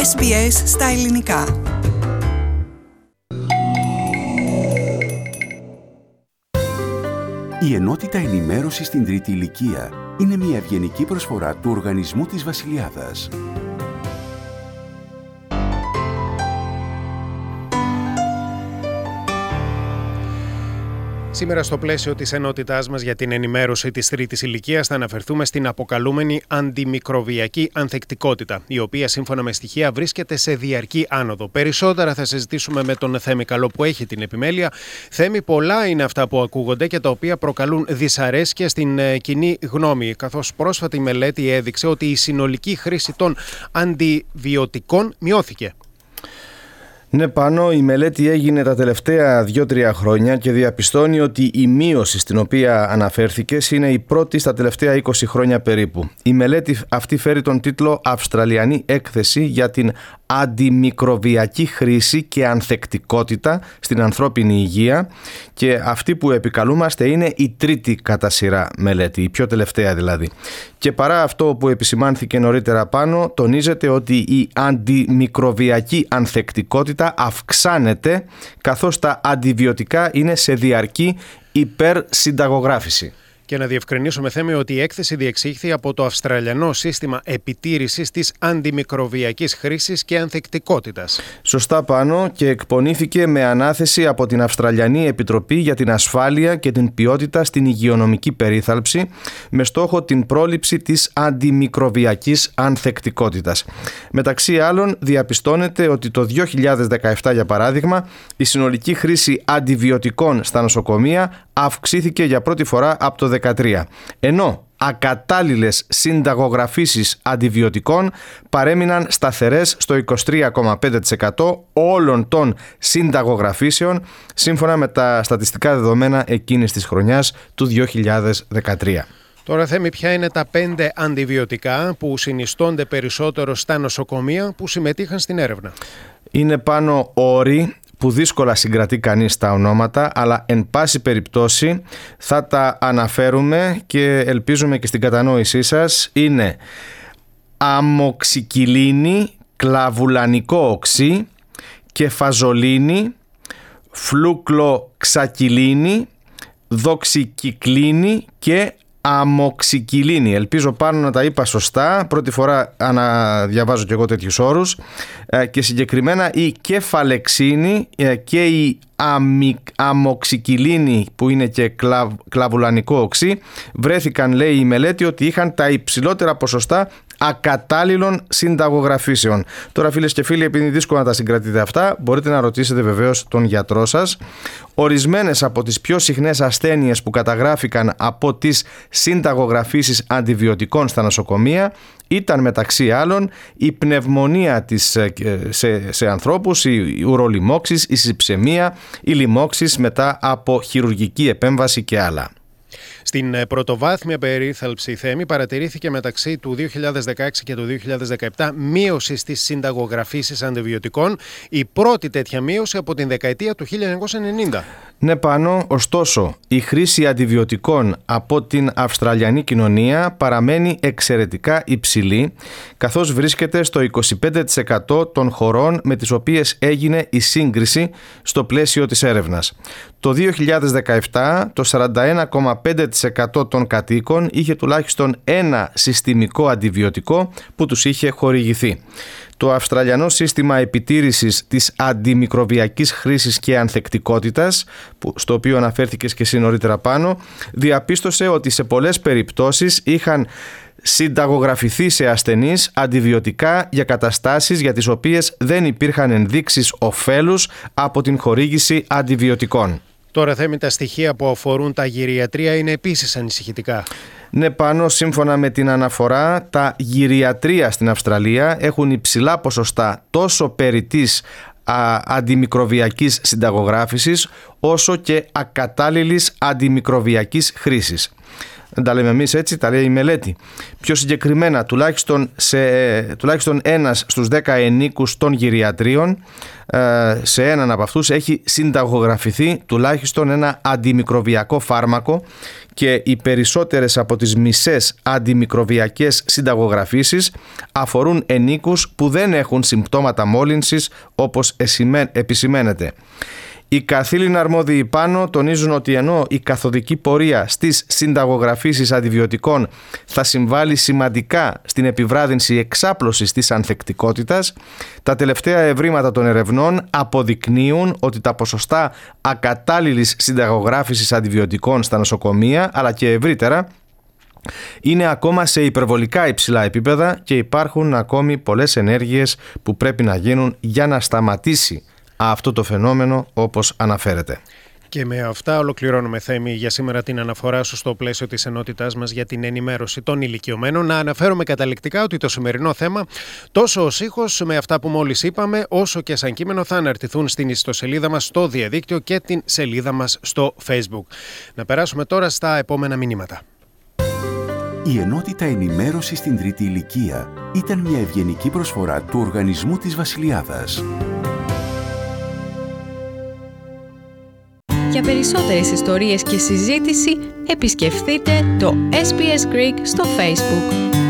SBS στα ελληνικά. Η ενότητα ενημέρωσης στην τρίτη ηλικία είναι μια ευγενική προσφορά του Οργανισμού της Βασιλιάδας. Σήμερα στο πλαίσιο της ενότητάς μας για την ενημέρωση της τρίτης ηλικίας θα αναφερθούμε στην αποκαλούμενη αντιμικροβιακή ανθεκτικότητα, η οποία σύμφωνα με στοιχεία βρίσκεται σε διαρκή άνοδο. Περισσότερα θα συζητήσουμε με τον Θέμη Καλό που έχει την επιμέλεια. Θέμη, πολλά είναι αυτά που ακούγονται και τα οποία προκαλούν δυσαρέσκεια στην κοινή γνώμη, καθώς πρόσφατη μελέτη έδειξε ότι η συνολική χρήση των αντιβιωτικών μειώθηκε. Ναι, Πάνο, η μελέτη έγινε τα τελευταία 2-3 χρόνια και διαπιστώνει ότι η μείωση στην οποία αναφέρθηκες είναι η πρώτη στα τελευταία 20 χρόνια περίπου. Η μελέτη αυτή φέρει τον τίτλο «Αυστραλιανή έκθεση για την αντιμικροβιακή χρήση και ανθεκτικότητα στην ανθρώπινη υγεία» και αυτή που επικαλούμαστε είναι η τρίτη κατά σειρά μελέτη, η πιο τελευταία δηλαδή. Και παρά αυτό που επισημάνθηκε νωρίτερα πάνω, τονίζεται ότι η αντιμικροβιακή ανθεκτικότητα αυξάνεται καθώς τα αντιβιωτικά είναι σε διαρκή υπερσυνταγογράφηση. Και να διευκρινίσουμε, Θέμη, ότι η έκθεση διεξήχθη από το Αυστραλιανό Σύστημα Επιτήρησης της Αντιμικροβιακής Χρήσης και Ανθεκτικότητας. Σωστά, Πάνο, και εκπονήθηκε με ανάθεση από την Αυστραλιανή Επιτροπή για την Ασφάλεια και την Ποιότητα στην Υγειονομική Περίθαλψη με στόχο την πρόληψη της αντιμικροβιακής ανθεκτικότητας. Μεταξύ άλλων, διαπιστώνεται ότι το 2017, για παράδειγμα, η συνολική χρήση αντιβιωτικών στα νοσοκομεία αυξήθηκε για πρώτη φορά από το 2013, ενώ ακατάλληλες συνταγογραφήσεις αντιβιωτικών παρέμειναν σταθερές στο 23,5% όλων των συνταγογραφήσεων, σύμφωνα με τα στατιστικά δεδομένα εκείνης της χρονιάς του 2013. Τώρα, Θέμη, ποια είναι τα 5 αντιβιωτικά που συνιστώνται περισσότερο στα νοσοκομεία που συμμετείχαν στην έρευνα? Είναι πάνω όροι που δύσκολα συγκρατεί κανείς τα ονόματα, αλλά εν πάση περιπτώσει θα τα αναφέρουμε και ελπίζουμε και στην κατανόησή σας. Είναι αμοξικυλίνη, κλαβουλανικό οξύ, κεφαζολίνη, φλουκλοξακυλίνη, δοξικυκλίνη και αμοξικυλίνη. Ελπίζω πάνω να τα είπα σωστά. Πρώτη φορά διαβάζω και εγώ τέτοιους όρους. Και συγκεκριμένα η κεφαλεξίνη και η αμοξικυλίνη, που είναι και κλαβουλανικό οξύ, βρέθηκαν, λέει η μελέτη, ότι είχαν τα υψηλότερα ποσοστά ακατάλληλων συνταγογραφήσεων. Τώρα, φίλες και φίλοι, επειδή είναι δύσκολο να τα συγκρατείτε αυτά, μπορείτε να ρωτήσετε βεβαίως τον γιατρό σας. Ορισμένες από τις πιο συχνές ασθένειες που καταγράφηκαν από τις συνταγογραφήσεις αντιβιωτικών στα νοσοκομεία ήταν, μεταξύ άλλων, η πνευμονία σε ανθρώπους, η ουρολιμόξεις, η συψαιμία, η λιμόξεις μετά από χειρουργική επέμβαση και άλλα. Στην πρωτοβάθμια περίθαλψη, Θέμη, παρατηρήθηκε μεταξύ του 2016 και του 2017 μείωση στις συνταγογραφήσεις αντιβιωτικών, η πρώτη τέτοια μείωση από την δεκαετία του 1990. Ναι, Πάνο, ωστόσο η χρήση αντιβιωτικών από την Αυστραλιανή κοινωνία παραμένει εξαιρετικά υψηλή, καθώς βρίσκεται στο 25% των χωρών με τις οποίες έγινε η σύγκριση στο πλαίσιο της έρευνας. Το 2017 το 41,5% των κατοίκων είχε τουλάχιστον ένα συστημικό αντιβιωτικό που τους είχε χορηγηθεί. Το Αυστραλιανό Σύστημα Επιτήρησης της Αντιμικροβιακής Χρήσης και Ανθεκτικότητας, στο οποίο αναφέρθηκες και εσύ νωρίτερα πάνω, διαπίστωσε ότι σε πολλές περιπτώσεις είχαν συνταγογραφηθεί σε ασθενείς αντιβιωτικά για καταστάσεις για τις οποίες δεν υπήρχαν ενδείξεις ωφέλους από την χορήγηση αντιβιωτικών. Τώρα, Θέμη, τα στοιχεία που αφορούν τα γυριατρία είναι επίσης ανησυχητικά. Ναι, Πάνο, σύμφωνα με την αναφορά, τα γυριατρία στην Αυστραλία έχουν υψηλά ποσοστά τόσο περιττής αντιμικροβιακής συνταγογράφησης όσο και ακατάλληλης αντιμικροβιακής χρήσης. Δεν τα λέμε εμείς έτσι, τα λέει η μελέτη. Πιο συγκεκριμένα, τουλάχιστον ένας στους 10 ενίκους των γυριατρίων, σε έναν από αυτούς έχει συνταγογραφηθεί τουλάχιστον ένα αντιμικροβιακό φάρμακο, και οι περισσότερες από τις μισές αντιμικροβιακές συνταγογραφήσεις αφορούν ενίκους που δεν έχουν συμπτώματα μόλυνσης, όπως επισημαίνεται. Οι καθήλυνα αρμόδιοι πάνω τονίζουν ότι ενώ η καθοδική πορεία στις συνταγογραφήσεις αντιβιωτικών θα συμβάλλει σημαντικά στην επιβράδυνση εξάπλωσης της ανθεκτικότητας, τα τελευταία ευρήματα των ερευνών αποδεικνύουν ότι τα ποσοστά ακατάλληλης συνταγογράφησης αντιβιωτικών στα νοσοκομεία, αλλά και ευρύτερα, είναι ακόμα σε υπερβολικά υψηλά επίπεδα και υπάρχουν ακόμη πολλές ενέργειες που πρέπει να γίνουν για να σταματήσει αυτό το φαινόμενο, όπως αναφέρεται. Και με αυτά ολοκληρώνουμε, Θέμη, για σήμερα την αναφορά σου στο πλαίσιο της ενότητάς μας για την ενημέρωση των ηλικιωμένων. Να αναφέρουμε καταληκτικά ότι το σημερινό θέμα, τόσο ως ήχος με αυτά που μόλις είπαμε, όσο και σαν κείμενο, θα αναρτηθούν στην ιστοσελίδα μας στο διαδίκτυο και την σελίδα μας στο Facebook. Να περάσουμε τώρα στα επόμενα μηνύματα. Η ενότητα ενημέρωση στην τρίτη ηλικία ήταν μια ευγενική προσφορά του Οργανισμού της Βασιλιάδας. Για περισσότερες ιστορίες και συζήτηση, επισκεφτείτε το SBS Greek στο Facebook.